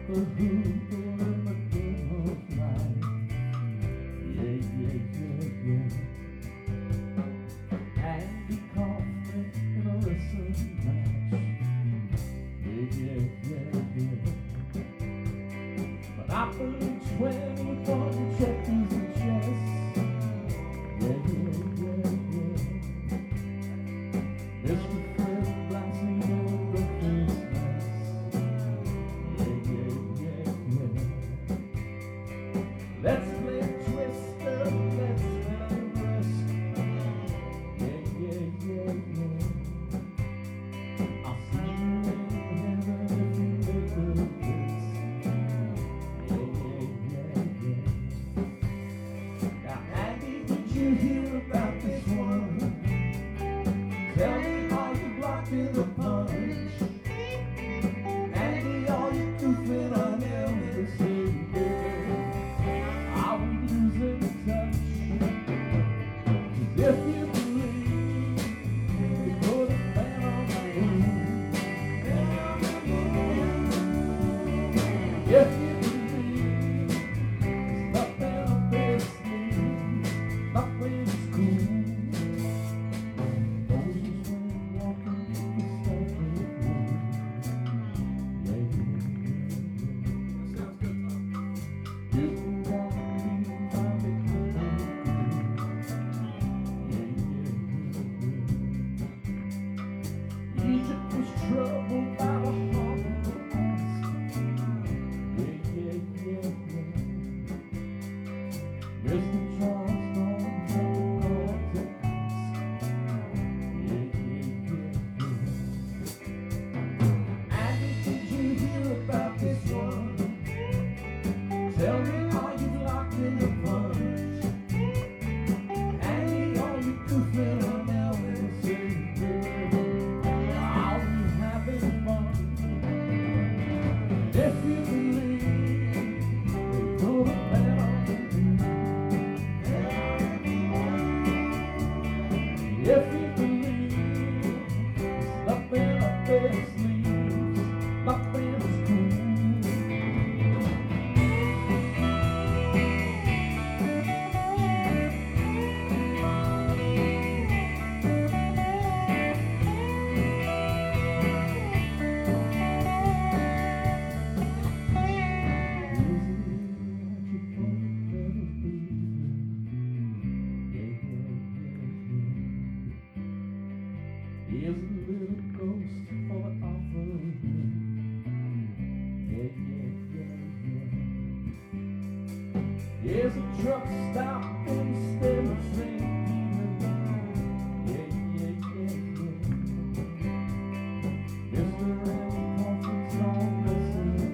the hoop in the game of life. Yeah, yeah, yeah, yeah. Andy Kaufman in a wrestling match. Yeah, yeah, yeah, yeah. But I believe 21 checkers and chess. Yeah, yeah, yeah, yeah. Mr. Fred Blassie on the Christmas. Yeah, yeah, yeah, yeah. Let's play Twister, let's play Risk. Yeah, yeah, yeah, yeah. I'll see you in heaven if you make a kiss. Yeah, yeah, yeah, yeah. Now, Andy, did you hear about this one? Tell me, are you blocked in the punch? Andy, are you goofing on everything? Are we losing touch? 'Cause if you believe, you put a man on the moon. If you believe, there's nothing up their sleeve, nothing's cool. Egypt was troubled by the Holocaust. Yeah, yeah, yeah, yeah. Mr. Charles Norman from the Cortex. Yeah, yeah, yeah, yeah. Andy, did you hear about this one? Tell me, are you locked in the punch? Andy, are you goofing on Elvis? Are we having fun? If you believe, they put a man on the moon. If you believe, there's nothing up their sleeves, nothing's cool. Here's a little ghost for the offering. Yeah, yeah, yeah, yeah. Here's a truck stop instead of St. Peter. Yeah, yeah, yeah, yeah. Mr. Randy Kaufman's on wrestling.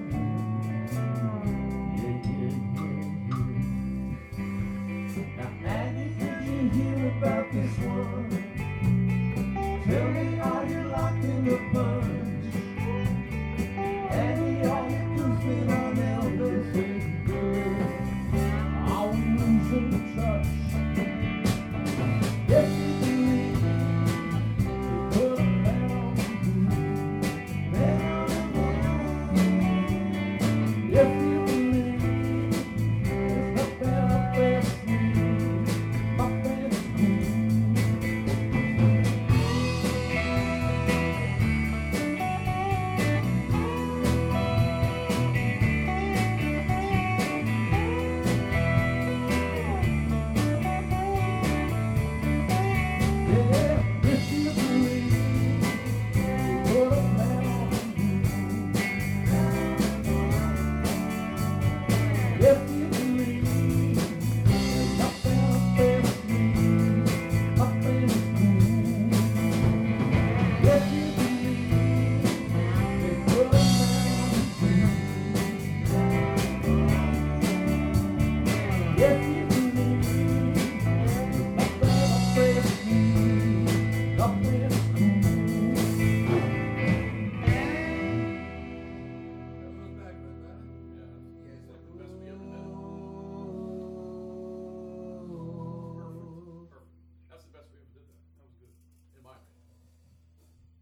Yeah, yeah, yeah, yeah. Now, Andy, did you hear about this one? Tell me, are you locked in the punch? Andy, are you goofing on Elvis? Are we losing touch? If you believe, you put a man on the moon. If you believe, there's nothing up their sleeve, nothing's cool. If